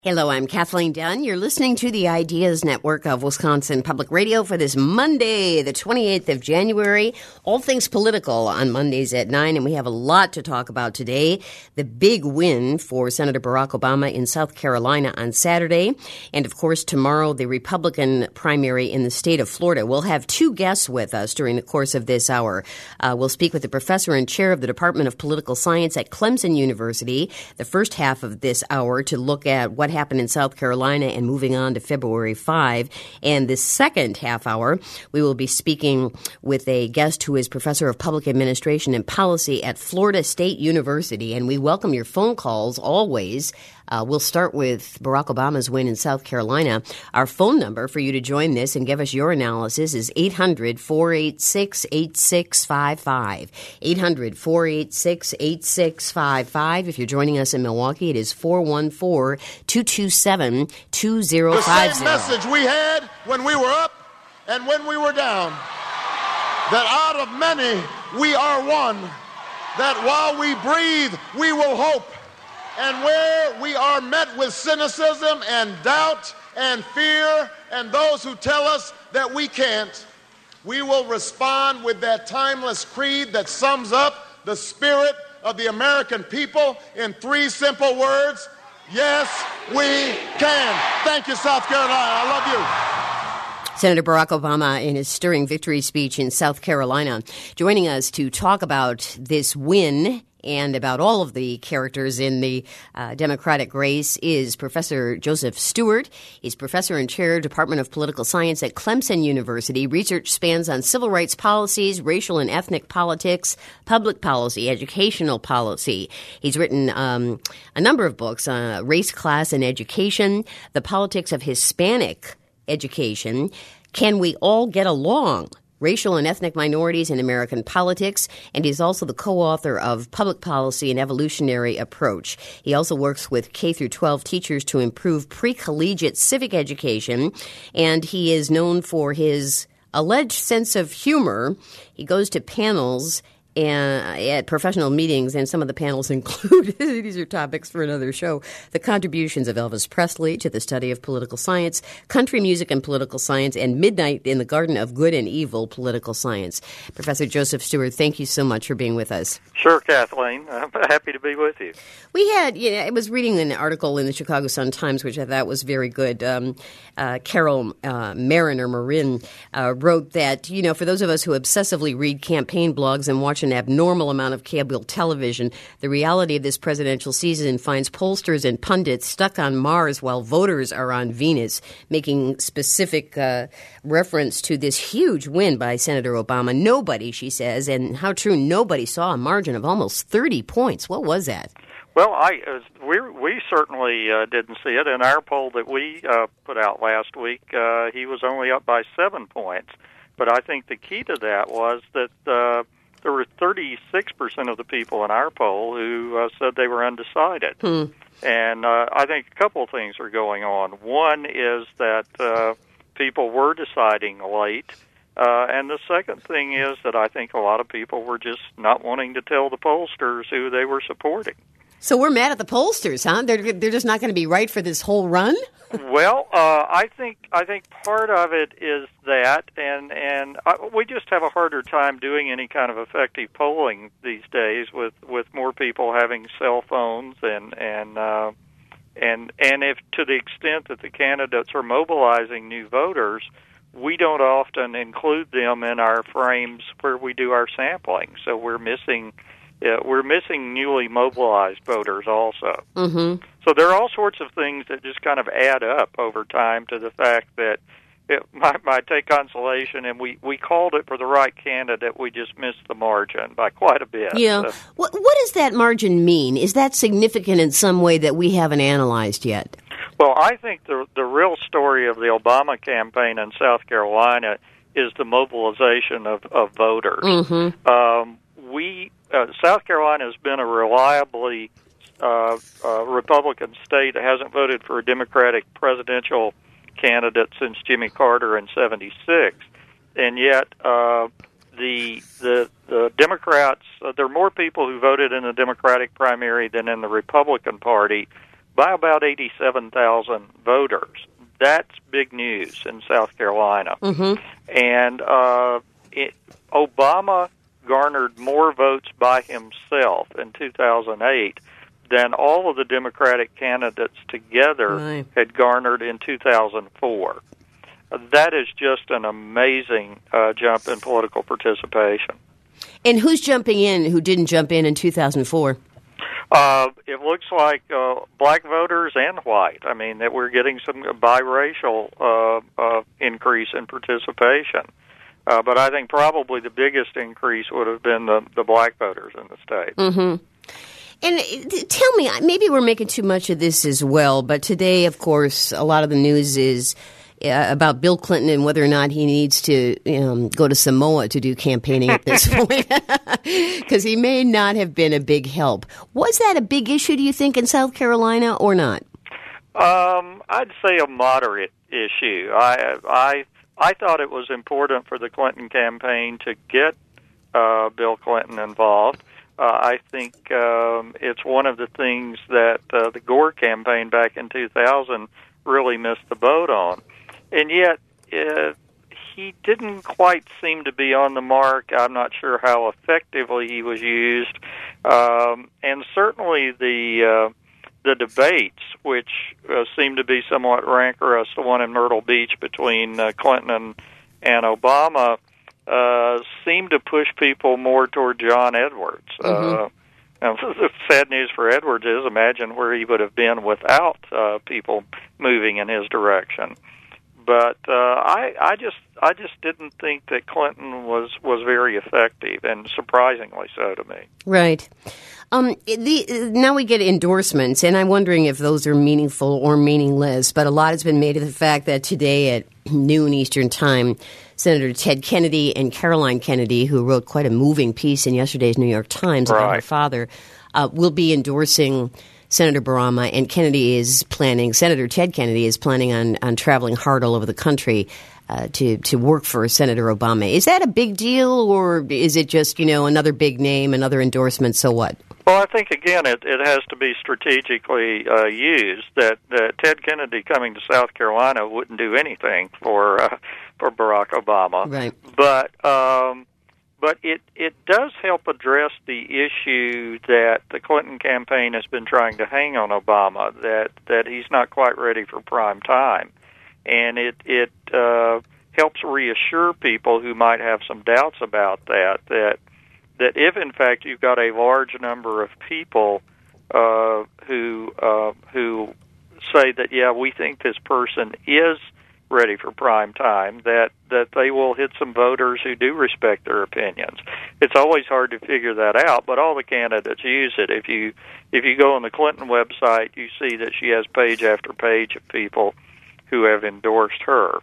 Hello, I'm Kathleen Dunn. You're listening to the Ideas Network of Wisconsin Public Radio for this Monday, the 28th of January. All things political on Mondays at 9, and we have a lot to talk about today. The big win for Senator Barack Obama in South Carolina on Saturday, and of course tomorrow the Republican primary in the state of Florida. We'll have two guests with us during the course of this hour. We'll speak with the professor and chair of the Department of Political Science at Clemson University the first half of this hour to look at what happened in South Carolina and moving on to February 5. And the second half hour, we will be speaking with a guest who is professor of public administration and policy at Florida State University. And we welcome your phone calls always. We'll start with Barack Obama's win in South Carolina. Our phone number for you to join this and give us your analysis is 800-486-8655. 800-486-8655. If you're joining us in Milwaukee, it is 414-227-2050. The same message we had when we were up and when we were down. That out of many, we are one. That while we breathe, we will hope. And where we are met with cynicism and doubt and fear and those who tell us that we can't, we will respond with that timeless creed that sums up the spirit of the American people in three simple words: yes, we can. Thank you, South Carolina. I love you. Senator Barack Obama in his stirring victory speech in South Carolina, joining us to talk about this win and about all of the characters in the Democratic race is Professor Joseph Stewart. He's professor and chair, Department of Political Science at Clemson University. Research spans on civil rights policies, racial and ethnic politics, public policy, educational policy. He's written a number of books on race, class, and education, the politics of Hispanic education, Can We All Get Along? Racial and Ethnic Minorities in American Politics, and he's also the co-author of Public Policy and Evolutionary Approach. He also works with K-12 teachers to improve pre-collegiate civic education, and he is known for his alleged sense of humor. He goes to panels at professional meetings, and some of the panels include, these are topics for another show, the contributions of Elvis Presley to the study of political science, country music and political science, and Midnight in the Garden of Good and Evil political science. Professor Joseph Stewart, thank you so much for being with us. Sure, Kathleen. I'm happy to be with you. We had, I was reading an article in the Chicago Sun-Times, which I thought was very good. Carol Marin wrote that, for those of us who obsessively read campaign blogs and watch an abnormal amount of cable television, the reality of this presidential season finds pollsters and pundits stuck on Mars while voters are on Venus, making specific reference to this huge win by Senator Obama. Nobody, she says, and how true, nobody saw a margin of almost 30 points. What was that? Well, we certainly didn't see it. In our poll that we put out last week, he was only up by 7 points. But I think the key to that was that there were 36% of the people in our poll who said they were undecided. And I think a couple of things are going on. One is that people were deciding late. And the second thing is that I think a lot of people were just not wanting to tell the pollsters who they were supporting. So we're mad at the pollsters, huh? They're just not going to be right for this whole run? Well, I think part of it is that, and we just have a harder time doing any kind of effective polling these days with more people having cell phones and if to the extent that the candidates are mobilizing new voters, we don't often include them in our frames where we do our sampling. So we're missing newly mobilized voters also. Mm-hmm. So there are all sorts of things that just kind of add up over time to the fact that it might take consolation, and we called it for the right candidate. We just missed the margin by quite a bit. Yeah. So, what does that margin mean? Is that significant in some way that we haven't analyzed yet? Well, I think the real story of the Obama campaign in South Carolina is the mobilization of voters. Mm-hmm. South Carolina has been a reliably Republican state that hasn't voted for a Democratic presidential candidate since Jimmy Carter in '76, and yet the Democrats, there are more people who voted in the Democratic primary than in the Republican Party, by about 87,000 voters. That's big news in South Carolina. Mm-hmm. And Obama garnered more votes by himself in 2008 than all of the Democratic candidates together had garnered in 2004. That is just an amazing jump in political participation. And who's jumping in who didn't jump in 2004? It looks like black voters and white. I mean, that we're getting some biracial increase in participation. But I think probably the biggest increase would have been the black voters in the state. Mm-hmm. And tell me, maybe we're making too much of this as well, but today, of course, a lot of the news is about Bill Clinton and whether or not he needs to go to Samoa to do campaigning at this point, because he may not have been a big help. Was that a big issue, do you think, in South Carolina or not? I'd say a moderate issue. I thought it was important for the Clinton campaign to get Bill Clinton involved. I think it's one of the things that the Gore campaign back in 2000 really missed the boat on. And yet, he didn't quite seem to be on the mark. I'm not sure how effectively he was used. And certainly the debates, which seem to be somewhat rancorous, the one in Myrtle Beach between Clinton and Obama, seemed to push people more toward John Edwards. Mm-hmm. Now, the sad news for Edwards is, imagine where he would have been without people moving in his direction. But I just didn't think that Clinton was very effective, and surprisingly so to me. Right. Now we get endorsements, and I'm wondering if those are meaningful or meaningless, but a lot has been made of the fact that today at noon Eastern Time, Senator Ted Kennedy and Caroline Kennedy, who wrote quite a moving piece in yesterday's New York Times about her father, will be endorsing Senator Barama, and Senator Ted Kennedy is planning on traveling hard all over the country to work for Senator Obama. Is that a big deal, or is it just, another big name, another endorsement, so what? Well, I think, again, it has to be strategically used, that Ted Kennedy coming to South Carolina wouldn't do anything for Barack Obama. Right. But it does help address the issue that the Clinton campaign has been trying to hang on Obama, that he's not quite ready for prime time. And it helps reassure people who might have some doubts about that if, in fact, you've got a large number of people who say that, yeah, we think this person is ready for prime time, that they will hit some voters who do respect their opinions. It's always hard to figure that out, but all the candidates use it. If you go on the Clinton website, you see that she has page after page of people who have endorsed her.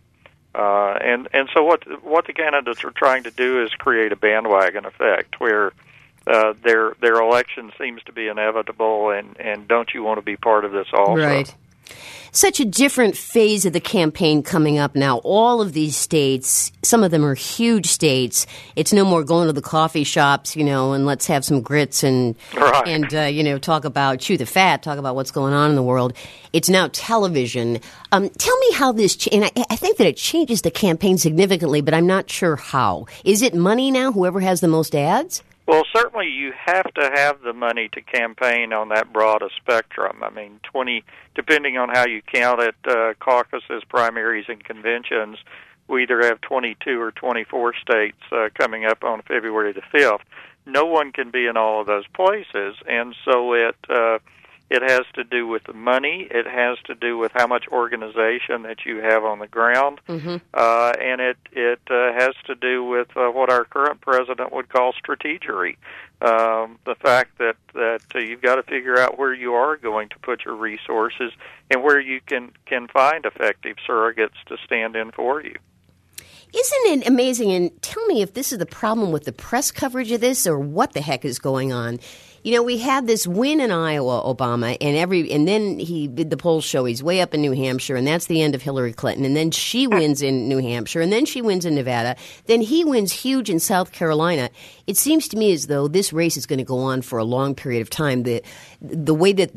And so what the candidates are trying to do is create a bandwagon effect where their election seems to be inevitable, and don't you want to be part of this also? Right. Such a different phase of the campaign coming up now. All of these states, some of them are huge states. It's no more going to the coffee shops, and let's have some grits and talk about, chew the fat, talk about what's going on in the world. It's now television. Tell me how this, and I think that it changes the campaign significantly, but I'm not sure how. Is it money now, whoever has the most ads? Well, certainly you have to have the money to campaign on that broad a spectrum. I mean, 20, depending on how you count it, caucuses, primaries, and conventions, we either have 22 or 24 states coming up on February the 5th. No one can be in all of those places, and so it has to do with the money. It has to do with how much organization that you have on the ground, mm-hmm. And it has to do with what our current president would call strategery. The fact that you've got to figure out where you are going to put your resources and where you can find effective surrogates to stand in for you. Isn't it amazing? And tell me if this is the problem with the press coverage of this or what the heck is going on. We had this win in Iowa, Obama, and then the polls show he's way up in New Hampshire, and that's the end of Hillary Clinton. And then she wins in New Hampshire, and then she wins in Nevada. Then he wins huge in South Carolina. It seems to me as though this race is going to go on for a long period of time. The way that the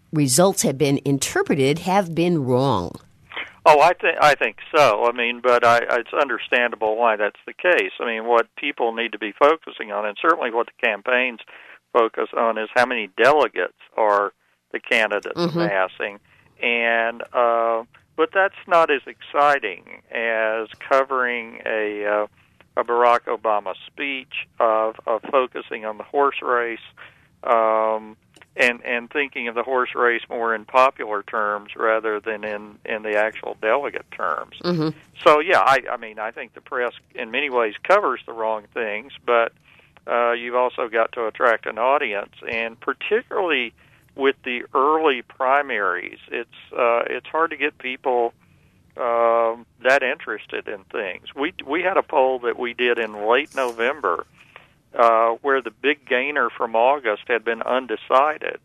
results have been interpreted have been wrong. Oh, I think so. I mean, but it's understandable why that's the case. I mean, what people need to be focusing on, and certainly what the campaigns focus on, is how many delegates are the candidates amassing. And but that's not as exciting as covering a Barack Obama speech of focusing on the horse race. And thinking of the horse race more in popular terms rather than in the actual delegate terms. So, yeah, I mean, I think the press in many ways covers the wrong things, but you've also got to attract an audience, and particularly with the early primaries, it's hard to get people that interested in things. We had a poll that we did in late November where the big gainer from August had been undecided,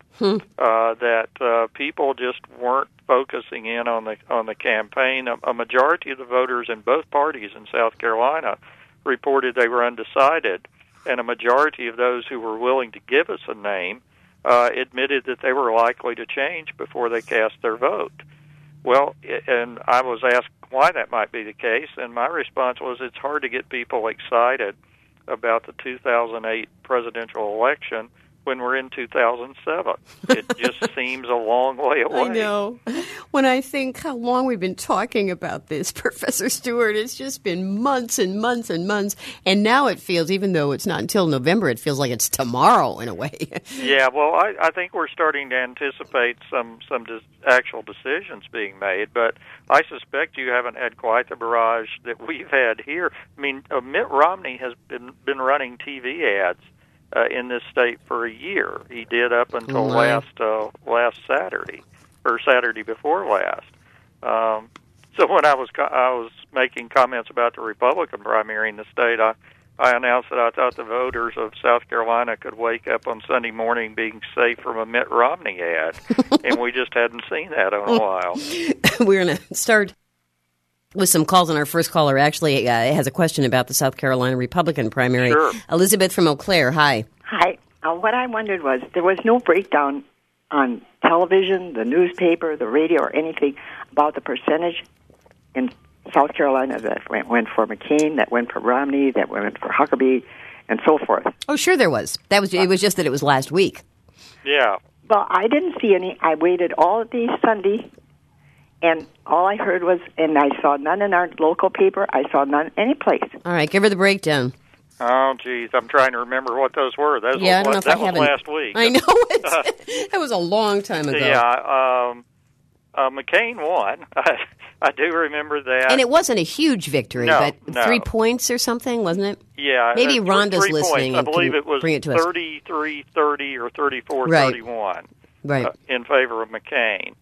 that people just weren't focusing in on the campaign. A majority of the voters in both parties in South Carolina reported they were undecided, and a majority of those who were willing to give us a name admitted that they were likely to change before they cast their vote. Well, and I was asked why that might be the case, and my response was it's hard to get people excited about the 2008 presidential election when we're in 2007. It just seems a long way away. I know. When I think how long we've been talking about this, Professor Stewart, it's just been months and months and months. And now it feels, even though it's not until November, it feels like it's tomorrow in a way. Yeah, well, I think we're starting to anticipate some actual decisions being made, but I suspect you haven't had quite the barrage that we've had here. I mean, Mitt Romney has been running TV ads in this state for a year. He did up until last Saturday, or Saturday before last. So when I was making comments about the Republican primary in the state, I announced that I thought the voters of South Carolina could wake up on Sunday morning being safe from a Mitt Romney ad, and we just hadn't seen that in a while. We're going to start with some calls, and our first caller actually has a question about the South Carolina Republican primary. Sure. Elizabeth from Eau Claire, hi. Hi. What I wondered was, there was no breakdown on television, the newspaper, the radio, or anything about the percentage in South Carolina that went for McCain, that went for Romney, that went for Huckabee, and so forth. Oh, sure there was. It was just that it was last week. Yeah. Well, I didn't see any. I waited all day Sunday, and all I heard was, and I saw none in our local paper. I saw none anyplace. All right, give her the breakdown. Oh, geez, I'm trying to remember what those were. That was last week. I know. That was a long time ago. Yeah, McCain won. I do remember that. And it wasn't a huge victory, but 3 points or something, wasn't it? Yeah. Maybe Rhonda's 3 listening. Points. I believe it was bring it to us. 33-30 or 34-31 in favor of McCain.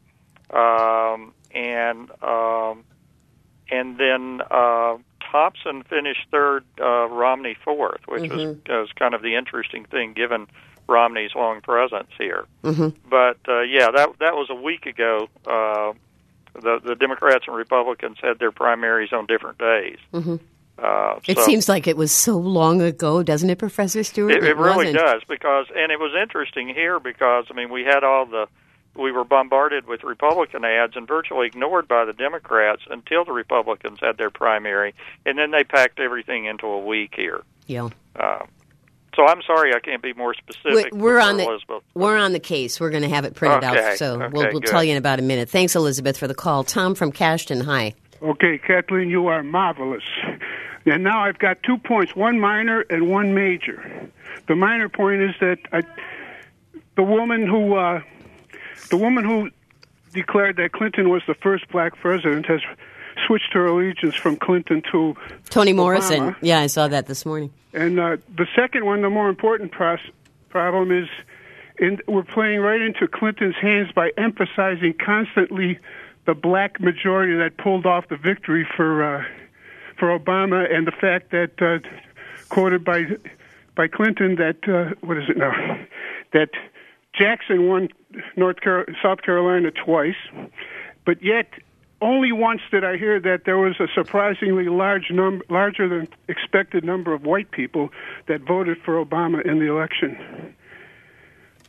And then Thompson finished third, Romney fourth, which was kind of the interesting thing given Romney's long presence here. But, that was a week ago. The Democrats and Republicans had their primaries on different days. It seems like it was so long ago, doesn't it, Professor Stewart? It really does, and it was interesting here because, I mean, we were bombarded with Republican ads and virtually ignored by the Democrats until the Republicans had their primary, and then they packed everything into a week here. Yeah. So I'm sorry I can't be more specific. We're on the case. We're going to have it printed out, so we'll tell you in about a minute. Thanks, Elizabeth, for the call. Tom from Cashton, hi. Okay, Kathleen, you are marvelous. And now I've got 2 points, one minor and one major. The minor point is that the woman who declared that Clinton was the first black president has switched her allegiance from Clinton to Toni Obama. Morrison. Yeah, I saw that this morning. And the second one, the more important problem is we're playing right into Clinton's hands by emphasizing constantly the black majority that pulled off the victory for Obama, and the fact that quoted by Clinton that that Jackson won South Carolina twice, but yet only once did I hear that there was a surprisingly larger than expected number of white people that voted for Obama in the election.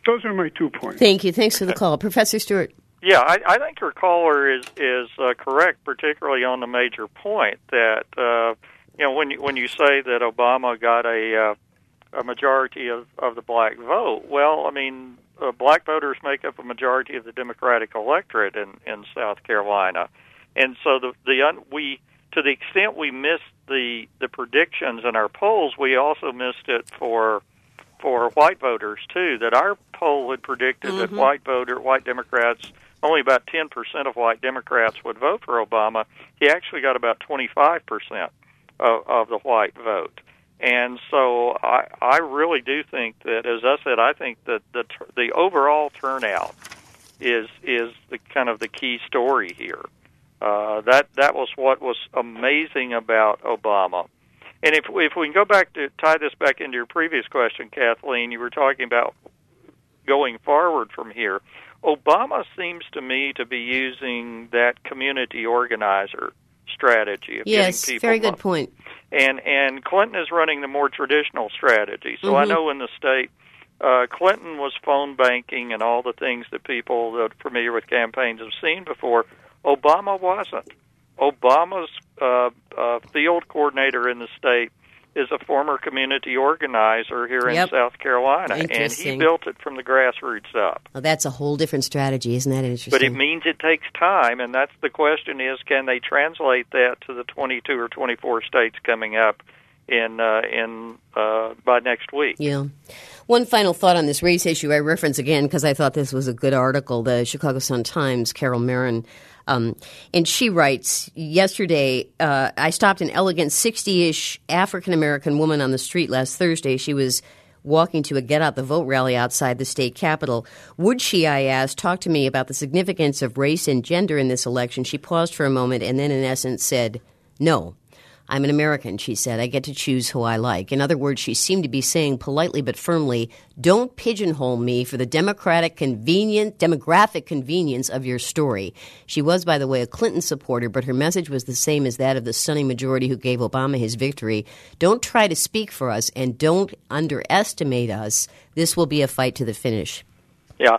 Those are my 2 points. Thank you. Thanks for the call. Professor Stewart. Yeah, I think your caller is correct, particularly on the major point that when you say that Obama got a majority of the black vote. Well, I mean, black voters make up a majority of the Democratic electorate in South Carolina, and so we to the extent we missed the predictions in our polls, we also missed it for white voters too. That our poll had predicted that white Democrats, only about 10% of white Democrats would vote for Obama. He actually got about 25% of the white vote. And so I really do think that, as I said, I think that the overall turnout is the kind of the key story here. That was what was amazing about Obama. And if we can go back to tie this back into your previous question, Kathleen, you were talking about going forward from here. Obama seems to me to be using that community organizer strategy of getting people. Yes, very good point. And Clinton is running the more traditional strategy. So I know in the state, Clinton was phone banking and all the things that people that are familiar with campaigns have seen before. Obama wasn't. Obama's field coordinator in the state is a former community organizer here in South Carolina, and he built it from the grassroots up. Well, that's a whole different strategy, isn't that interesting? But it means it takes time, and that's the question is, can they translate that to the 22 or 24 states coming up by next week? Yeah. One final thought on this race issue I reference again because I thought this was a good article, the Chicago Sun-Times, Carol Marin. And she writes, yesterday, I stopped an elegant 60-ish African-American woman on the street last Thursday. She was walking to a Get Out the Vote rally outside the state capitol. Would she, I asked, talk to me about the significance of race and gender in this election? She paused for a moment and then, in essence, said, "No. I'm an American," she said. "I get to choose who I like." In other words, she seemed to be saying politely but firmly, don't pigeonhole me for the demographic convenience of your story. She was, by the way, a Clinton supporter, but her message was the same as that of the stunning majority who gave Obama his victory. Don't try to speak for us and don't underestimate us. This will be a fight to the finish. Yeah,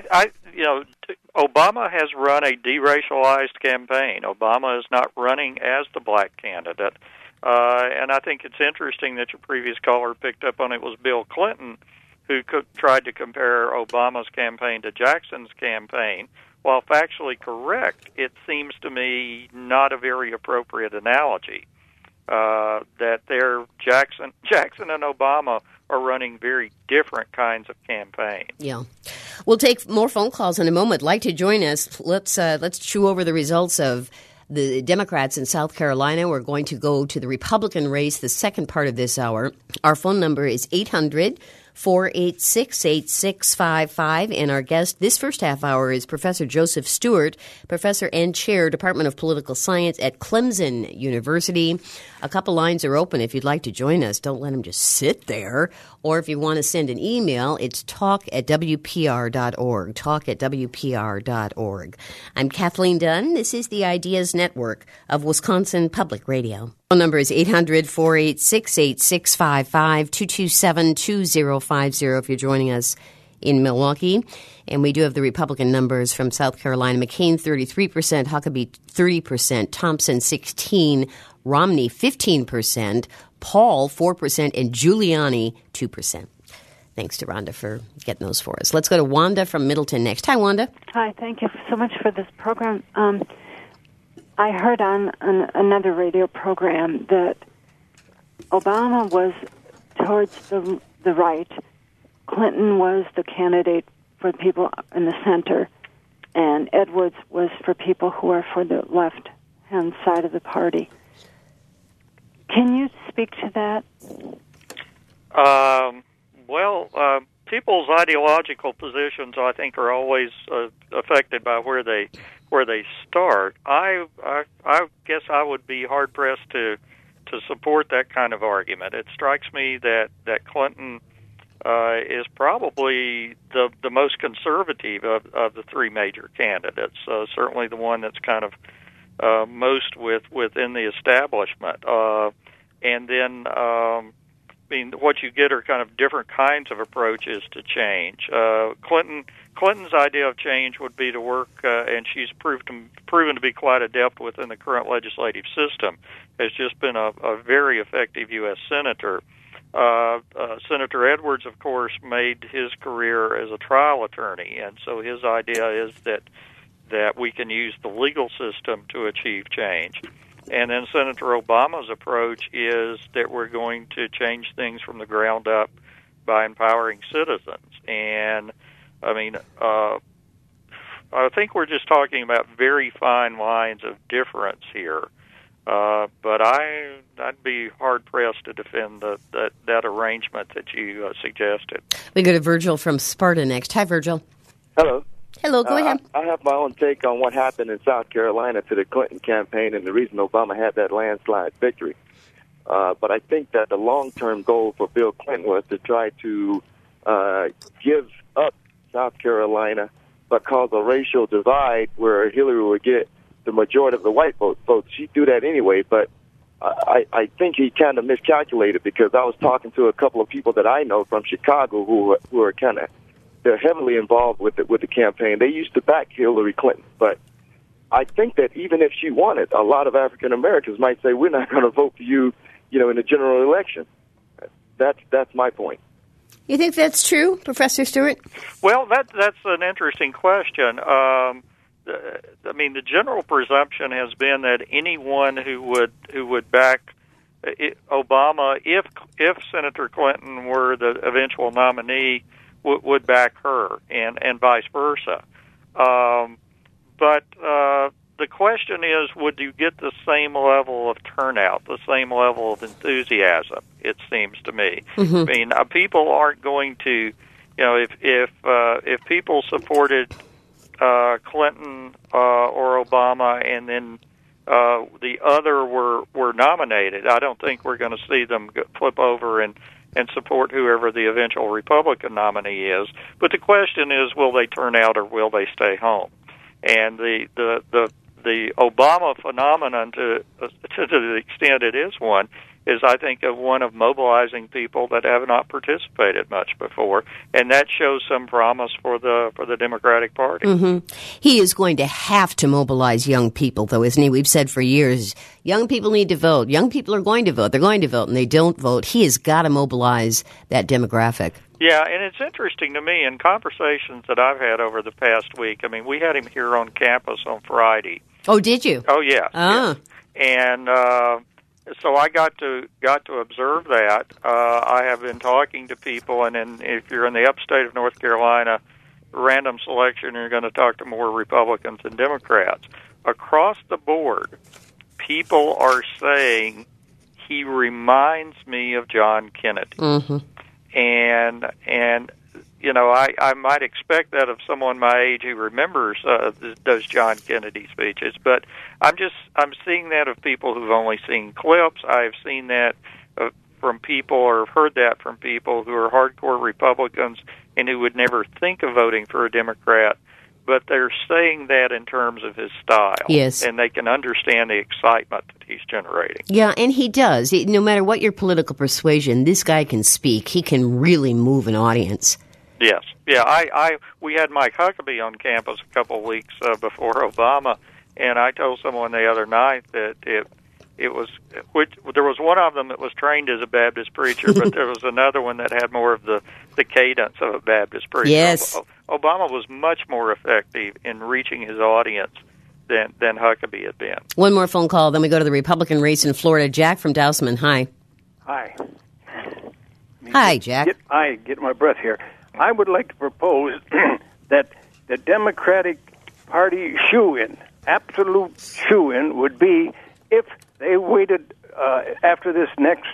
Obama has run a deracialized campaign. Obama is not running as the black candidate. And I think it's interesting that your previous caller picked up on it was Bill Clinton, who tried to compare Obama's campaign to Jackson's campaign. While factually correct, it seems to me not a very appropriate analogy. That Jackson and Obama are running very different kinds of campaigns. Yeah. We'll take more phone calls in a moment. Like to join us. Let's chew over the results of the Democrats in South Carolina. We're going to go to the Republican race, the second part of this hour. Our phone number is 800-486-8655. And our guest this first half hour is Professor Joseph Stewart, Professor and Chair, Department of Political Science at Clemson University. A couple lines are open if you'd like to join us. Don't let them just sit there. Or if you want to send an email, it's talk@wpr.org, talk@wpr.org. I'm Kathleen Dunn. This is the Ideas Network of Wisconsin Public Radio. Phone number is 800-486-8655, 227-2050 if you're joining us in Milwaukee. And we do have the Republican numbers from South Carolina. McCain, 33%, Huckabee, 30%, Thompson, 16%, Romney, 15%, Paul, 4%, and Giuliani, 2%. Thanks to Rhonda for getting those for us. Let's go to Wanda from Middleton next. Hi, Wanda. Hi, thank you so much for this program. I heard on another radio program that Obama was towards the right, Clinton was the candidate for people in the center, and Edwards was for people who are for the left-hand side of the party. Can you speak to that? People's ideological positions, I think, are always affected by where they start. I guess I would be hard pressed to support that kind of argument. It strikes me that Clinton is probably the most conservative of the three major candidates. Certainly the one that's kind of within the establishment. And then mean, what you get are kind of different kinds of approaches to change. Clinton's idea of change would be to work, and she's proven to be quite adept within the current legislative system, has just been a very effective U.S. senator. Senator Edwards, of course, made his career as a trial attorney, and so his idea is that we can use the legal system to achieve change. And then Senator Obama's approach is that we're going to change things from the ground up by empowering citizens. And, I mean, I think we're just talking about very fine lines of difference here. But I'd be hard-pressed to defend that arrangement that you suggested. We go to Virgil from Sparta next. Hi, Virgil. Hello. Hello, go ahead. I have my own take on what happened in South Carolina to the Clinton campaign and the reason Obama had that landslide victory. But I think that the long-term goal for Bill Clinton was to try to give up South Carolina but cause a racial divide where Hillary would get the majority of the white votes. She'd do that anyway, but I think he kind of miscalculated because I was talking to a couple of people that I know from Chicago who are kind of they're heavily involved with the campaign. They used to back Hillary Clinton, but I think that even if she won it, a lot of African Americans might say, we're not going to vote for you, in the general election. That's my point. You think that's true, Professor Stewart? Well, that's an interesting question. I mean, the general presumption has been that anyone who would back Obama, if Senator Clinton were the eventual nominee, would back her, and vice versa. But the question is, would you get the same level of turnout, the same level of enthusiasm? It seems to me. Mm-hmm. I mean, people aren't going to, if people supported Clinton or Obama, and then the other were nominated, I don't think we're going to see them flip over and support whoever the eventual Republican nominee is. But the question is, will they turn out or will they stay home? And the Obama phenomenon, to the extent it is one, is I think of one of mobilizing people that have not participated much before, and that shows some promise for the Democratic Party. Mm-hmm. He is going to have to mobilize young people, though, isn't he? We've said for years, young people need to vote. Young people are going to vote. They're going to vote, and they don't vote. He has got to mobilize that demographic. Yeah, and it's interesting to me in conversations that I've had over the past week. I mean, we had him here on campus on Friday. Oh, did you? Oh, yeah. Ah. Yeah. And so I got to observe that. I have been talking to people, and then if you're in the upstate of North Carolina, random selection, you're going to talk to more Republicans than Democrats. Across the board, people are saying he reminds me of John Kennedy. Mm-hmm. And I might expect that of someone my age who remembers those John Kennedy speeches, but I'm seeing that of people who've only seen clips. I've seen that from people, or heard that from people who are hardcore Republicans and who would never think of voting for a Democrat, but they're saying that in terms of his style. Yes. And they can understand the excitement that he's generating. Yeah, and he does. No matter what your political persuasion, this guy can speak. He can really move an audience. Yes. Yeah, we had Mike Huckabee on campus a couple of weeks before Obama, and I told someone the other night that there was one of them that was trained as a Baptist preacher, but there was another one that had more of the cadence of a Baptist preacher. Yes. Obama was much more effective in reaching his audience than Huckabee had been. One more phone call, then we go to the Republican race in Florida. Jack from Dousman, hi. Hi. Hi, Jack. Get my breath here. I would like to propose that the Democratic Party shoe-in, absolute shoe-in, would be if they waited after this next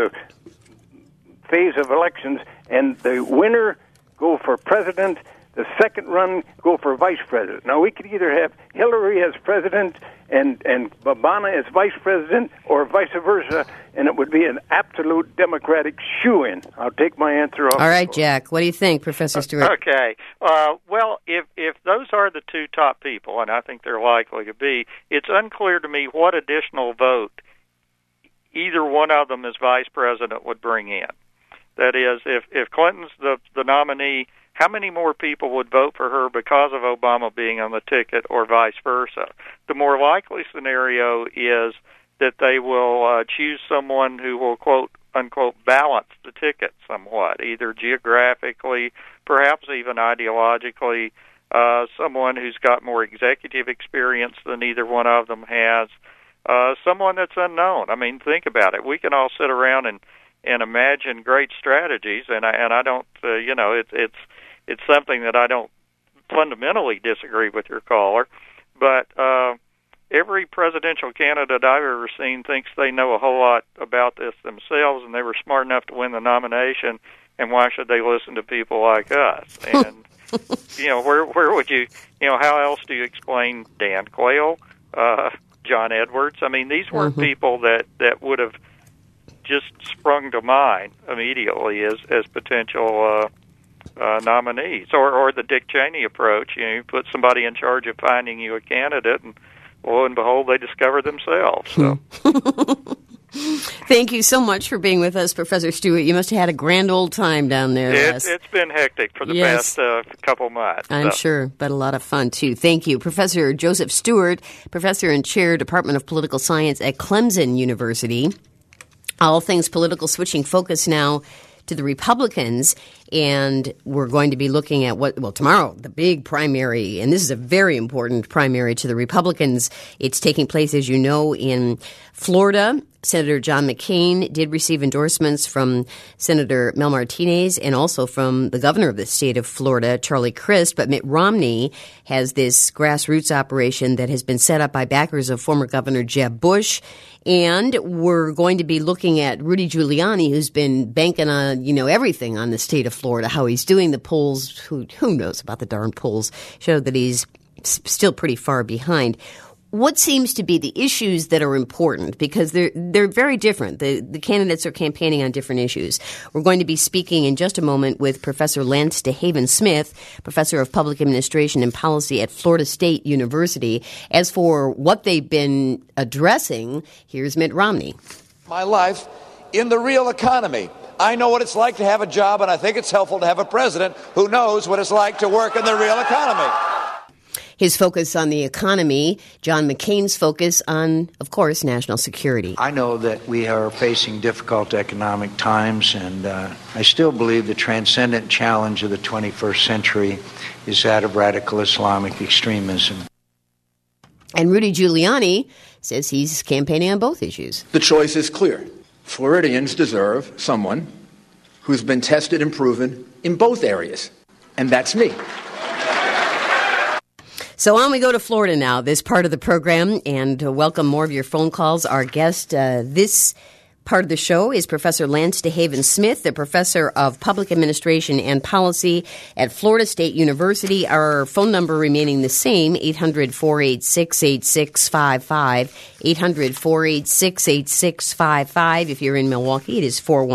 phase of elections and the winner go for president, the second run go for vice president. Now, we could either have Hillary as president and Obama as vice president, or vice versa, and it would be an absolute Democratic shoe-in. I'll take my answer off. All right, Jack. What do you think, Professor Stewart? Okay. Well, if those are the two top people, and I think they're likely to be, it's unclear to me what additional vote either one of them as vice president would bring in. That is, if Clinton's the nominee, how many more people would vote for her because of Obama being on the ticket, or vice versa? The more likely scenario is that they will choose someone who will, quote unquote, balance the ticket somewhat, either geographically, perhaps even ideologically, someone who's got more executive experience than either one of them has, someone that's unknown. I mean, think about it. We can all sit around and imagine great strategies, and I don't, it's something that I don't fundamentally disagree with your caller, but every presidential candidate I've ever seen thinks they know a whole lot about this themselves, and they were smart enough to win the nomination, and why should they listen to people like us? And, where would you, how else do you explain Dan Quayle, John Edwards? I mean, these weren't people that would have just sprung to mind immediately as potential nominees, or the Dick Cheney approach. You put somebody in charge of finding you a candidate, and lo and behold, they discover themselves. So. Thank you so much for being with us, Professor Stewart. You must have had a grand old time down there. It's been hectic for the past couple months. I'm sure, but a lot of fun, too. Thank you. Professor Joseph Stewart, Professor and Chair, Department of Political Science at Clemson University. All things political, switching focus now to the Republicans, and we're going to be looking at tomorrow, the big primary, and this is a very important primary to the Republicans. It's taking place, as you know, in Florida. Senator John McCain did receive endorsements from Senator Mel Martinez and also from the governor of the state of Florida, Charlie Crist. But Mitt Romney has this grassroots operation that has been set up by backers of former Governor Jeb Bush. And we're going to be looking at Rudy Giuliani, who's been banking on, everything on the state of Florida, how he's doing. The polls, who knows about the darn polls, show that he's still pretty far behind. What seems to be the issues that are important? Because they're very different. The candidates are campaigning on different issues. We're going to be speaking in just a moment with Professor Lance DeHaven Smith, Professor of Public Administration and Policy at Florida State University. As for what they've been addressing, here's Mitt Romney. My life in the real economy. I know what it's like to have a job, and I think it's helpful to have a president who knows what it's like to work in the real economy. His focus on the economy, John McCain's focus on, of course, national security. I know that we are facing difficult economic times, and I still believe the transcendent challenge of the 21st century is that of radical Islamic extremism. And Rudy Giuliani says he's campaigning on both issues. The choice is clear. Floridians deserve someone who's been tested and proven in both areas, and that's me. So on we go to Florida now, this part of the program, and welcome more of your phone calls. Our guest this part of the show is Professor Lance DeHaven Smith, the Professor of Public Administration and Policy at Florida State University. Our phone number remaining the same, 800-486-8655, 800-486-8655. If you're in Milwaukee, it is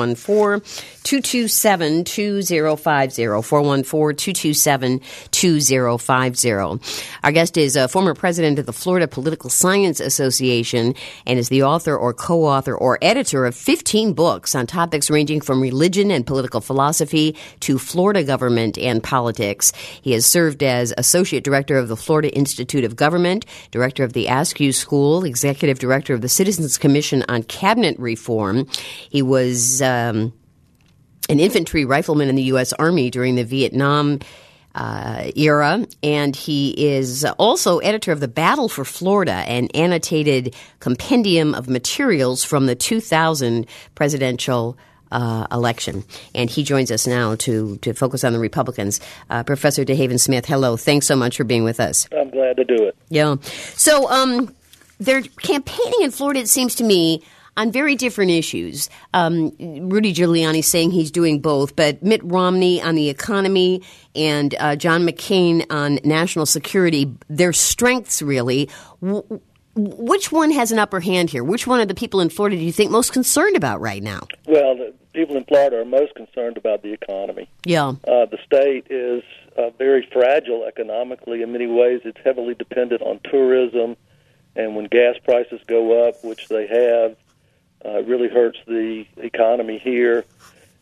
414-227-2050, 414-227-2050. Our guest is a former president of the Florida Political Science Association and is the author or co-author or editor of 15 books on topics ranging from religion and political philosophy to Florida government and politics. He has served as Associate Director of the Florida Institute of Government, Director of the Askew School, Executive Director of the Citizens Commission on Cabinet Reform. He was an infantry rifleman in the U.S. Army during the Vietnam era, and he is also editor of The Battle for Florida, an annotated compendium of materials from the 2000 presidential election. And he joins us now to focus on the Republicans. Professor DeHaven Smith, hello. Thanks so much for being with us. I'm glad to do it. Yeah. So they're campaigning in Florida, it seems to me, on very different issues. Rudy Giuliani saying he's doing both, but Mitt Romney on the economy and John McCain on national security, their strengths really. Which one has an upper hand here? Which one of the people in Florida do you think most concerned about right now? Well, the people in Florida are most concerned about the economy. Yeah. The state is very fragile economically in many ways. It's heavily dependent on tourism, and when gas prices go up, which they have, it really hurts the economy here.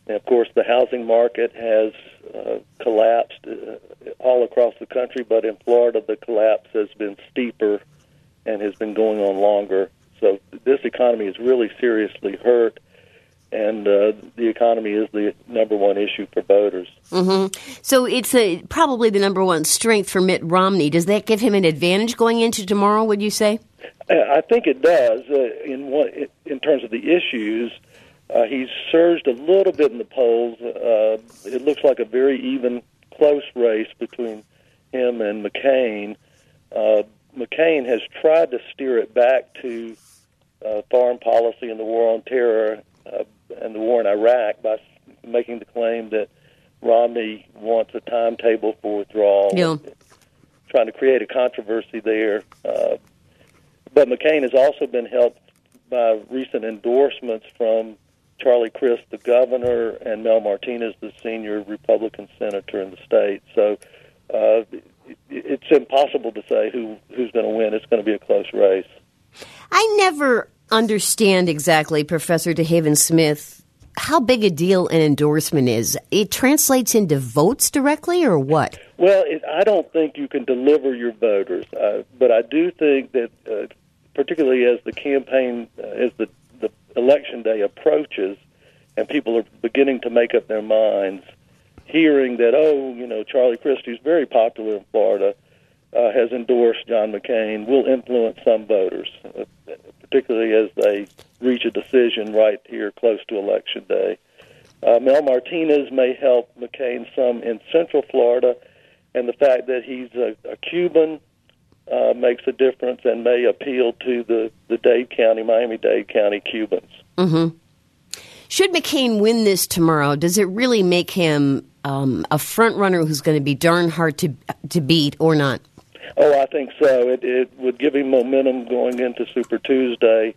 And, of course, the housing market has collapsed all across the country, but in Florida the collapse has been steeper and has been going on longer. So this economy is really seriously hurt, and the economy is the number one issue for voters. Mm-hmm. So it's probably the number one strength for Mitt Romney. Does that give him an advantage going into tomorrow, would you say? I think it does. In terms of the issues, he's surged a little bit in the polls. It looks like a very even, close race between him and McCain. McCain has tried to steer it back to foreign policy and the war on terror and the war in Iraq by making the claim that Romney wants a timetable for withdrawal, trying to create a controversy there. But McCain has also been helped by recent endorsements from Charlie Crist, the governor, and Mel Martinez, the senior Republican senator in the state. So it's impossible to say who's going to win. It's going to be a close race. I never understand exactly, Professor DeHaven Smith, how big a deal an endorsement is. It translates into votes directly, or what? Well, I don't think you can deliver your voters, but I do think that, particularly as the campaign, as the election day approaches, and people are beginning to make up their minds, hearing that, Charlie Crist, who's very popular in Florida, has endorsed John McCain, will influence some voters, particularly as they reach a decision right here close to Election Day. Mel Martinez may help McCain some in Central Florida, and the fact that he's a Cuban makes a difference and may appeal to the Miami-Dade County Cubans. Mm-hmm. Should McCain win this tomorrow, does it really make him a front runner who's going to be darn hard to beat or not? Oh, I think so. It would give him momentum going into Super Tuesday.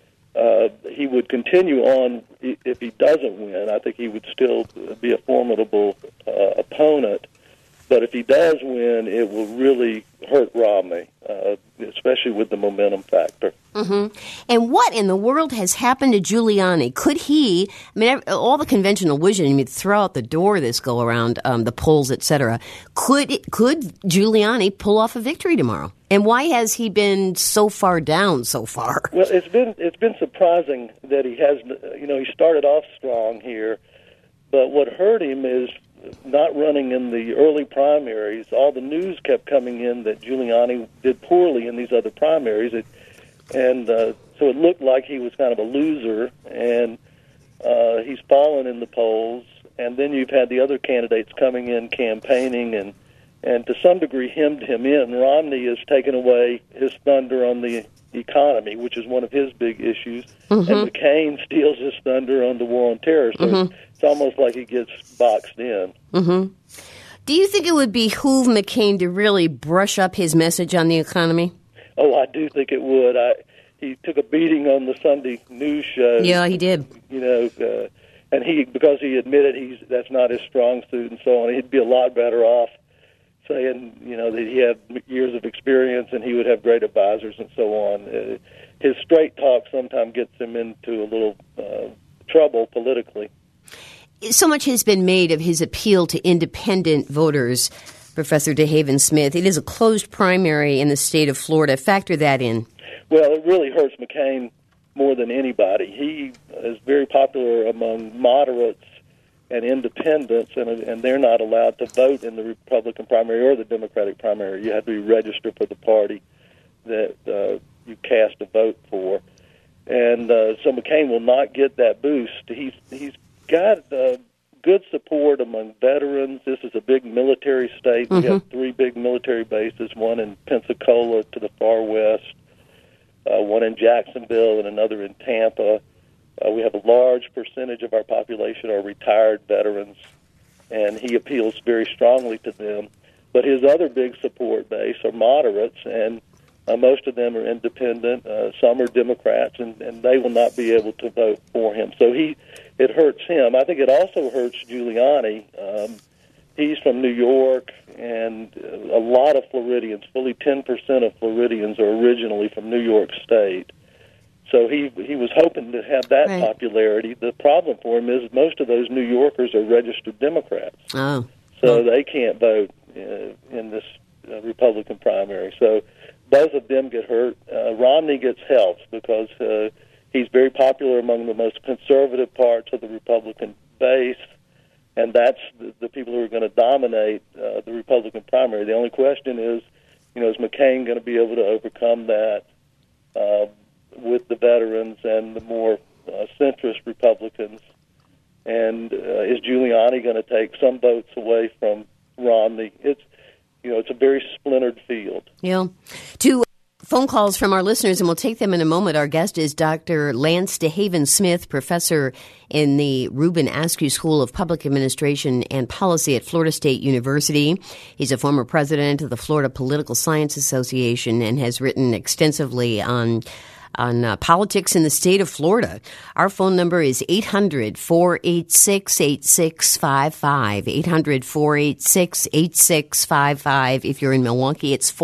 He would continue on if he doesn't win. I think he would still be a formidable opponent. But if he does win, it will really hurt Romney, especially with the momentum factor. Mm-hmm. And what in the world has happened to Giuliani? Could he, all the conventional wisdom, throw out the door this go around, the polls, etc. Could Giuliani pull off a victory tomorrow? And why has he been so far down so far? Well, it's been surprising that he has, he started off strong here, but what hurt him is not running in the early primaries. All the news kept coming in that Giuliani did poorly in these other primaries, and so it looked like he was kind of a loser, and he's fallen in the polls. And then you've had the other candidates coming in campaigning and to some degree hemmed him in. Romney has taken away his thunder on the economy, which is one of his big issues, and McCain steals his thunder on the war on terror. So it's almost like he gets boxed in. Mm-hmm. Do you think it would behoove McCain to really brush up his message on the economy? Oh, I do think it would. He took a beating on the Sunday news show. Yeah, he did. And because he admitted that's not his strong suit and so on, he'd be a lot better off saying, that he had years of experience and he would have great advisors and so on. His straight talk sometimes gets him into a little trouble politically. So much has been made of his appeal to independent voters, Professor DeHaven Smith. It is a closed primary in the state of Florida. Factor that in. Well, it really hurts McCain more than anybody. He is very popular among moderates and independents, and they're not allowed to vote in the Republican primary or the Democratic primary. You have to be registered for the party that you cast a vote for. And so McCain will not get that boost. He's got good support among veterans. This is a big military state. We have 3 big military bases, one in Pensacola to the far west, one in Jacksonville, and another in Tampa. We have a large percentage of our population are retired veterans, and he appeals very strongly to them. But his other big support base are moderates, and most of them are independent. Some are Democrats, and they will not be able to vote for him. So it hurts him. I think it also hurts Giuliani. He's from New York, and a lot of Floridians, fully 10% of Floridians, are originally from New York State. So he was hoping to have that popularity. The problem for him is most of those New Yorkers are registered Democrats. Oh. So they can't vote in this Republican primary. So both of them get hurt. Romney gets helped because he's very popular among the most conservative parts of the Republican base, and that's the people who are going to dominate the Republican primary. The only question is, is McCain going to be able to overcome that with the veterans and the more centrist Republicans? And is Giuliani going to take some votes away from Romney? It's a very splintered field. Yeah. Two phone calls from our listeners, and we'll take them in a moment. Our guest is Dr. Lance DeHaven Smith, professor in the Reuben Askew School of Public Administration and Policy at Florida State University. He's a former president of the Florida Political Science Association and has written extensively on politics in the state of Florida. Our phone number is 800-486-8655, 800-486-8655. If you're in Milwaukee, it's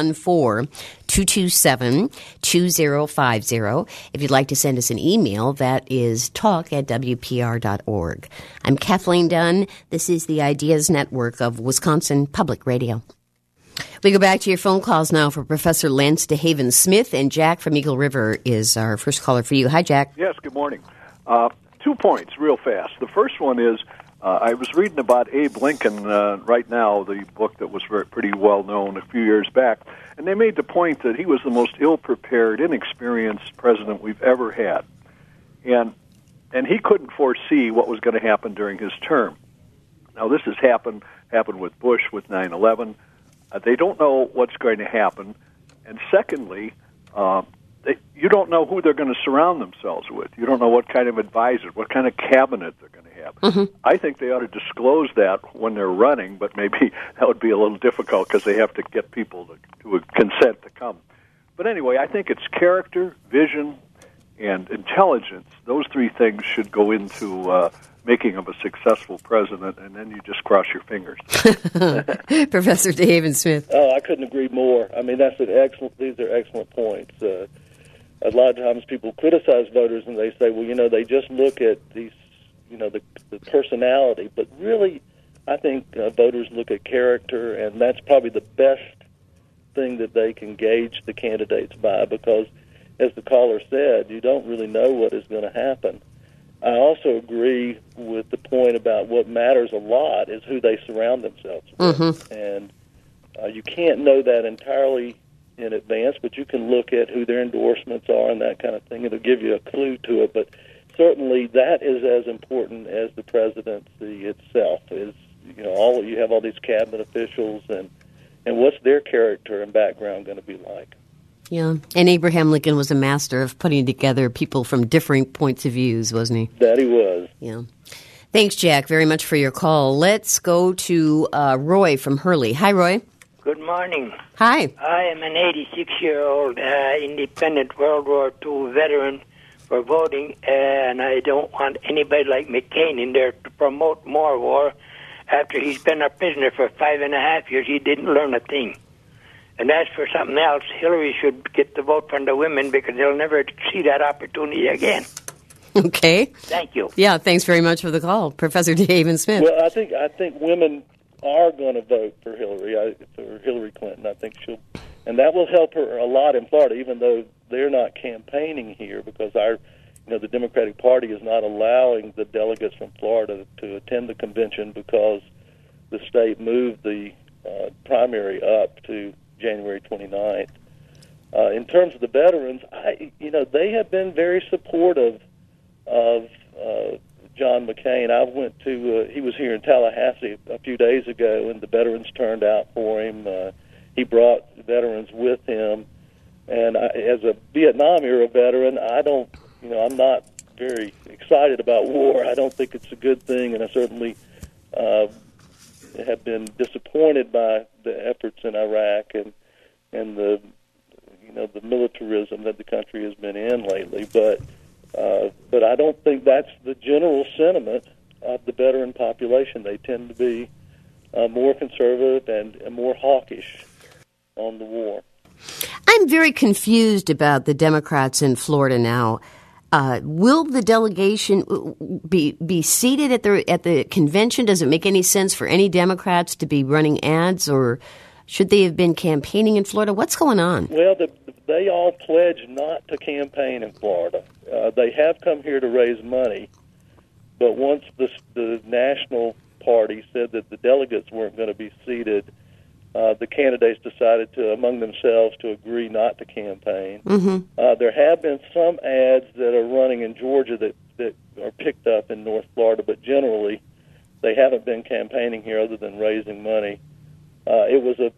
414-227-2050. If you'd like to send us an email, that is talk@wpr.org. I'm Kathleen Dunn. This is the Ideas Network of Wisconsin Public Radio. We go back to your phone calls now for Professor Lance DeHaven Smith, and Jack from Eagle River is our first caller for you. Hi, Jack. Yes, good morning. 2 points real fast. The first one is I was reading about Abe Lincoln right now, the book that was pretty well known a few years back, and they made the point that he was the most ill-prepared, inexperienced president we've ever had. And he couldn't foresee what was going to happen during his term. Now, this has happened with Bush with 9/11. They don't know what's going to happen. And secondly, you don't know who they're going to surround themselves with. You don't know what kind of advisor, what kind of cabinet they're going to have. Mm-hmm. I think they ought to disclose that when they're running, but maybe that would be a little difficult because they have to get people to consent to come. But anyway, I think it's character, vision, and intelligence. Those 3 things should go into making of a successful president, and then you just cross your fingers. Professor DeHaven Smith. Oh, I couldn't agree more. I mean, these are excellent points. A lot of times people criticize voters and they say, well, they just look at these, the personality. But really, I think voters look at character, and that's probably the best thing that they can gauge the candidates by, because, as the caller said, you don't really know what is going to happen. I also agree with the point about what matters a lot is who they surround themselves with. Mm-hmm. And you can't know that entirely in advance, but you can look at who their endorsements are and that kind of thing. It'll give you a clue to it. But certainly that is as important as the presidency itself. You have all these cabinet officials, and what's their character and background going to be like? Yeah, and Abraham Lincoln was a master of putting together people from differing points of views, wasn't he? That he was. Yeah. Thanks, Jack, very much for your call. Let's go to Roy from Hurley. Hi, Roy. Good morning. Hi. I am an 86-year-old independent World War II veteran for voting, and I don't want anybody like McCain in there to promote more war. After he's been a prisoner for 5.5 years, he didn't learn a thing. And as for something else, Hillary should get the vote from the women because they'll never see that opportunity again. Okay. Thank you. Yeah, thanks very much for the call, Professor DeHaven Smith. Well, I think women are going to vote for Hillary Clinton. I think and that will help her a lot in Florida, even though they're not campaigning here, because the Democratic Party is not allowing the delegates from Florida to attend the convention because the state moved the primary up to January 29th. In terms of the veterans, they have been very supportive of John McCain. He was here in Tallahassee a few days ago, and the veterans turned out for him. He brought veterans with him, and as a Vietnam-era veteran, I'm not very excited about war. I don't think it's a good thing, and I certainly have been disappointed by the efforts in Iraq and the militarism that the country has been in lately. But I don't think that's the general sentiment of the veteran population. They tend to be more conservative and more hawkish on the war. I'm very confused about the Democrats in Florida now. Will the delegation be seated at the convention? Does it make any sense for any Democrats to be running ads, or should they have been campaigning in Florida? What's going on? Well, they all pledged not to campaign in Florida. They have come here to raise money, but once the national party said that the delegates weren't going to be seated, the candidates decided among themselves to agree not to campaign. Mm-hmm. There have been some ads that are running in Georgia that are picked up in North Florida, but generally they haven't been campaigning here other than raising money. It was a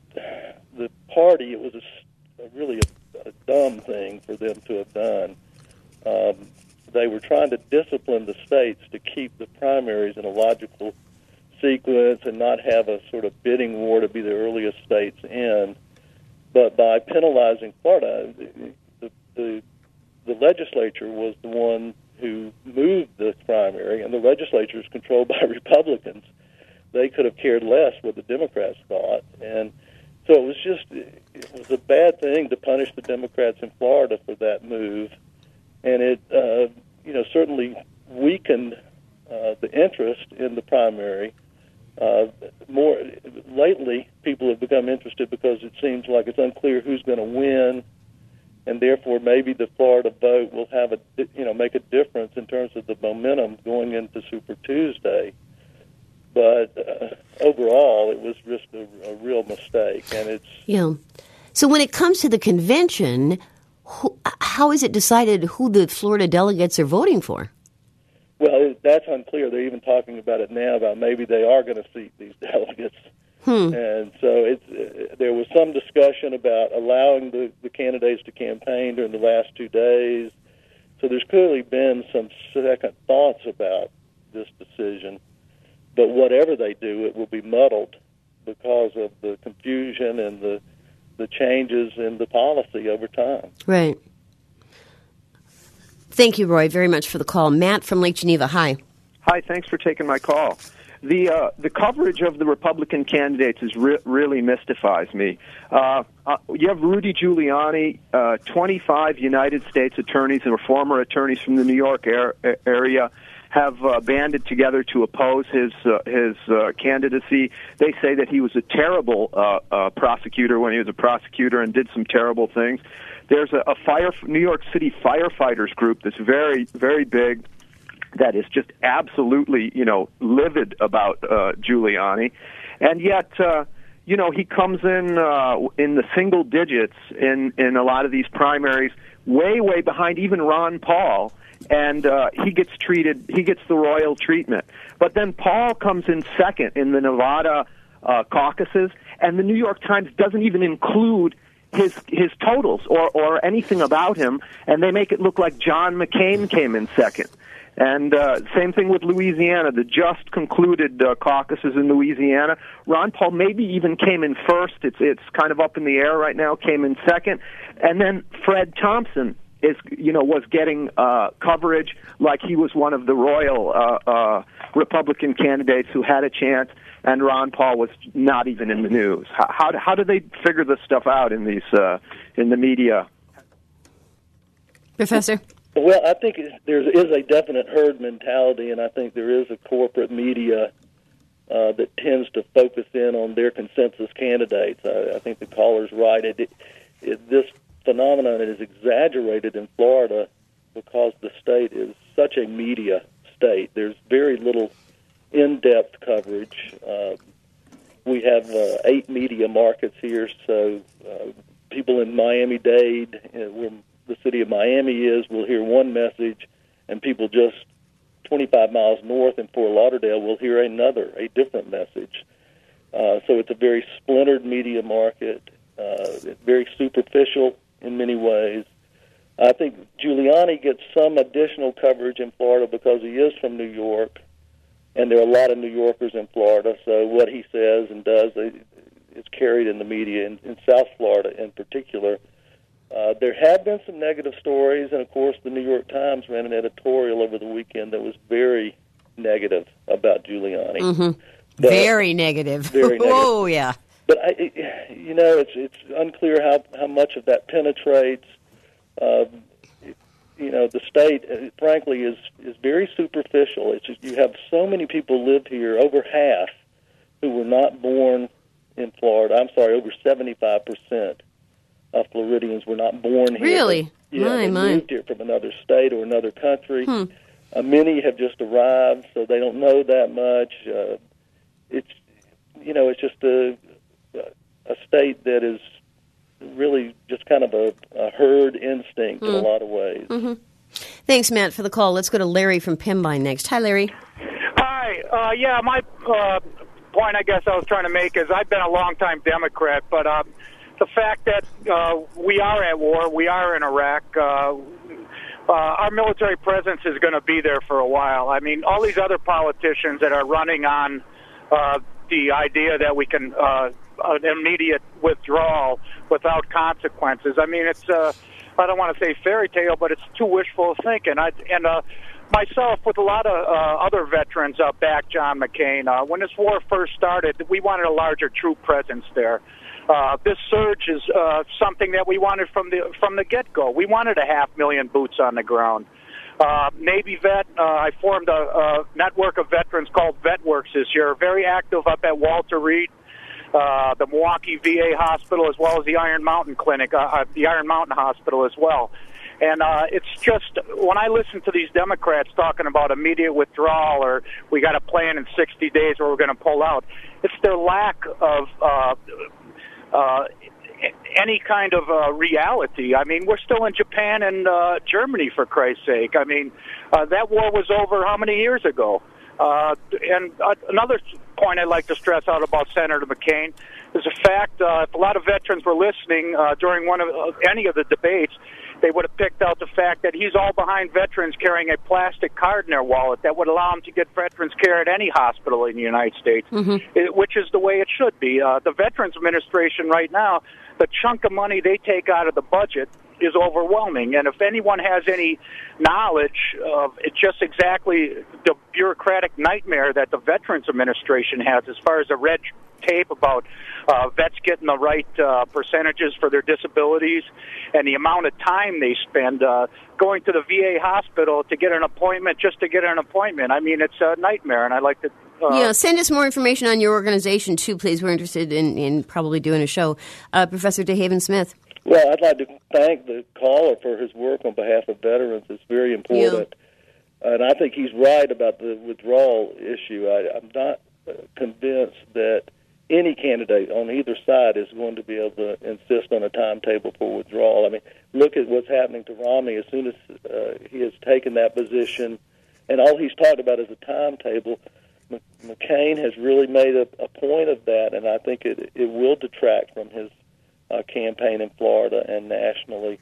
really dumb thing for them to have done. They were trying to discipline the states to keep the primaries in a logical sequence and not have a sort of bidding war to be the earliest states in. But by penalizing Florida, the legislature was the one who moved the primary, and the legislature is controlled by Republicans. They could have cared less what the Democrats thought, and so it was a bad thing to punish the Democrats in Florida for that move, and it certainly weakened the interest in the primary. More lately, people have become interested because it seems like it's unclear who's going to win, and therefore maybe the Florida vote will have make a difference in terms of the momentum going into Super Tuesday. But overall, it was just a real mistake, and it's So when it comes to the convention, how is it decided who the Florida delegates are voting for? Well, that's unclear. They're even talking about it now, about maybe they are going to seat these delegates. And so there was some discussion about allowing the candidates to campaign during the last 2 days. So there's clearly been some second thoughts about this decision. But whatever they do, it will be muddled because of the confusion and the changes in the policy over time. Right. Thank you, Roy, very much for the call. Matt from Lake Geneva, hi. Hi, thanks for taking my call. The coverage of the Republican candidates really mystifies me. You have Rudy Giuliani, 25 United States attorneys or former attorneys from the New York area have banded together to oppose his candidacy. They say that he was a terrible prosecutor when he was a prosecutor and did some terrible things. There's a New York City firefighters group that's very, very big that is just absolutely, livid about Giuliani. And yet, he comes in the single digits in a lot of these primaries, way, way behind even Ron Paul. And he gets the royal treatment. But then Paul comes in second in the Nevada caucuses, and the New York Times doesn't even include his totals or anything about him, and they make it look like John McCain came in second. And same thing with Louisiana, the just concluded caucuses in Louisiana. Ron Paul maybe even came in first. It's kind of up in the air right now, came in second. And then Fred Thompson was getting coverage like he was one of the royal Republican candidates who had a chance, and Ron Paul was not even in the news. How do they figure this stuff out in the media? Professor? Well, I think there is a definite herd mentality, and I think there is a corporate media that tends to focus in on their consensus candidates. I think the caller's right. This phenomenon is exaggerated in Florida because the state is such a media state. There's very little in-depth coverage. We have 8 media markets here, so people in Miami-Dade, where the city of Miami is, will hear one message, and people just 25 miles north in Fort Lauderdale will hear a different message. So it's a very splintered media market, very superficial in many ways. I think Giuliani gets some additional coverage in Florida because he is from New York, and there are a lot of New Yorkers in Florida, so what he says and does is carried in the media, in South Florida in particular. There have been some negative stories, and of course the New York Times ran an editorial over the weekend that was very negative about Giuliani. Mm-hmm. Very negative. Very negative. Oh, yeah. But it's unclear how much of that penetrates. The state, frankly, is very superficial. It's just you have so many people live here, over half, who were not born in Florida. I'm sorry, over 75% of Floridians were not born here. Really? They moved here from another state or another country. Many have just arrived, so they don't know that much. It's just a state that is really just kind of a herd instinct in a lot of ways. Mm-hmm. Thanks, Matt, for the call. Let's go to Larry from Pembine next. Hi, Larry. Hi. My point I guess I was trying to make is I've been a long-time Democrat, but the fact that we are at war, we are in Iraq, our military presence is going to be there for a while. I mean, all these other politicians that are running on the idea that we can an immediate withdrawal without consequences. I mean, it's I don't want to say fairy tale, but it's too wishful thinking. Myself, with a lot of other veterans back John McCain, when this war first started, we wanted a larger troop presence there. This surge is something that we wanted from the get-go. We wanted 500,000 boots on the ground. Navy vet, I formed a network of veterans called VetWorks this year, very active up at Walter Reed, the Milwaukee VA Hospital, as well as the Iron Mountain Clinic, the Iron Mountain Hospital as well. And it's just, when I listen to these Democrats talking about immediate withdrawal or we got a plan in 60 days where we're going to pull out, it's their lack of any kind of reality. I mean, we're still in Japan and Germany, for Christ's sake. I mean, that war was over how many years ago? And another point I'd like to stress out about Senator McCain is the fact if a lot of veterans were listening during any of the debates, they would have picked out the fact that he's all behind veterans carrying a plastic card in their wallet that would allow them to get veterans care at any hospital in the United States, which is the way it should be. The Veterans Administration right now, the chunk of money they take out of the budget is overwhelming. And if anyone has any knowledge of just exactly the bureaucratic nightmare that the Veterans Administration has as far as the red tape about vets getting the right percentages for their disabilities and the amount of time they spend going to the VA hospital to get an appointment just to get an appointment. I mean, it's a nightmare, and I'd like to... send us more information on your organization, too, please. We're interested in probably doing a show. Professor DeHaven Smith. Well, I'd like to thank the caller for his work on behalf of veterans. It's very important. Yeah. And I think he's right about the withdrawal issue. I'm not convinced that any candidate on either side is going to be able to insist on a timetable for withdrawal. I mean, look at what's happening to Romney. As soon as he has taken that position, and all he's talked about is a timetable, McCain has really made a point of that, and I think it will detract from his campaign in Florida and nationally.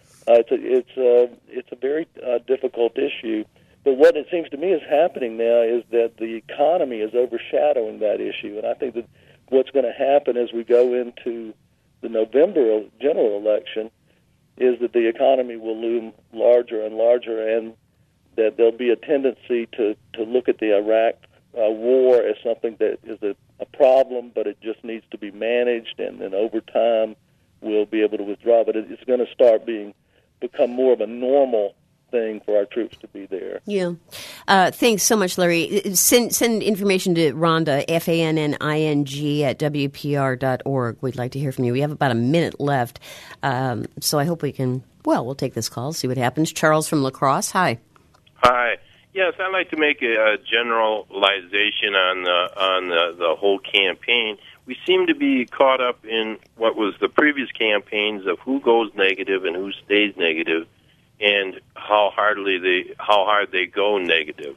It's a very difficult issue. But what it seems to me is happening now is that the economy is overshadowing that issue, and I think that what's going to happen as we go into the November general election is that the economy will loom larger and larger, and that there'll be a tendency to look at the Iraq war as something that is a problem, but it just needs to be managed, and then over time we'll be able to withdraw. But it's going to become more of a normal thing for our troops to be there. Yeah. Thanks so much, Larry. Send information to Rhonda, FANNING, at WPR.org. We'd like to hear from you. We have about a minute left, so I hope we can, we'll take this call, see what happens. Charles from La Crosse, hi. Hi. Yes, I'd like to make a generalization on the whole campaign. We seem to be caught up in what was the previous campaigns of who goes negative and who stays negative, and how hard they go negative.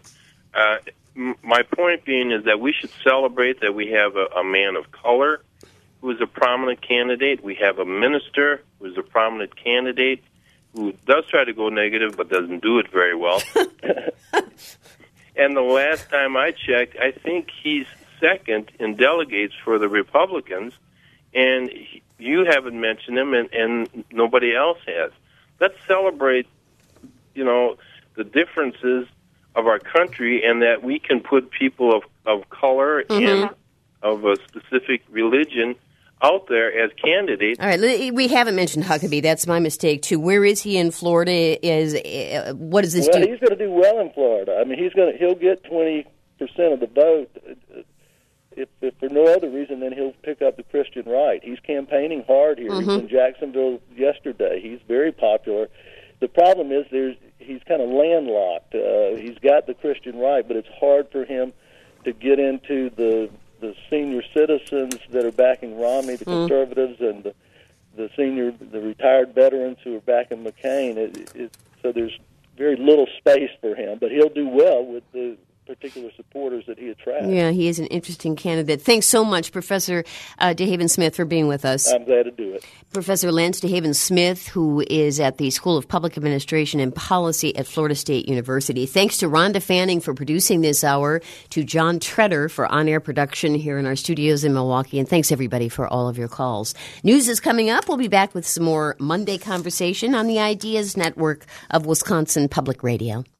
My point being is that we should celebrate that we have a man of color who is a prominent candidate. We have a minister who is a prominent candidate who does try to go negative but doesn't do it very well. And the last time I checked, I think he's second in delegates for the Republicans, and you haven't mentioned him, and nobody else has. Let's celebrate, the differences of our country, and that we can put people of color and of a specific religion out there as candidates. All right, we haven't mentioned Huckabee. That's my mistake, too. Where is he in Florida? What does this do? Well, he's going to do well in Florida. I mean, he'll get 20% of the vote. If for no other reason, then he'll pick up the Christian right. He's campaigning hard here. He was in Jacksonville yesterday. He's very popular. The problem is he's kind of landlocked. He's got the Christian right, but it's hard for him to get into the senior citizens that are backing Romney, the conservatives, and the retired veterans who are backing McCain. So there's very little space for him, but he'll do well with the particular supporters that he attracts. Yeah, he is an interesting candidate. Thanks so much, Professor DeHaven Smith, for being with us. I'm glad to do it. Professor Lance DeHaven Smith, who is at the School of Public Administration and Policy at Florida State University. Thanks to Rhonda Fanning for producing this hour, to John Treader for on-air production here in our studios in Milwaukee, and thanks, everybody, for all of your calls. News is coming up. We'll be back with some more Monday conversation on the Ideas Network of Wisconsin Public Radio.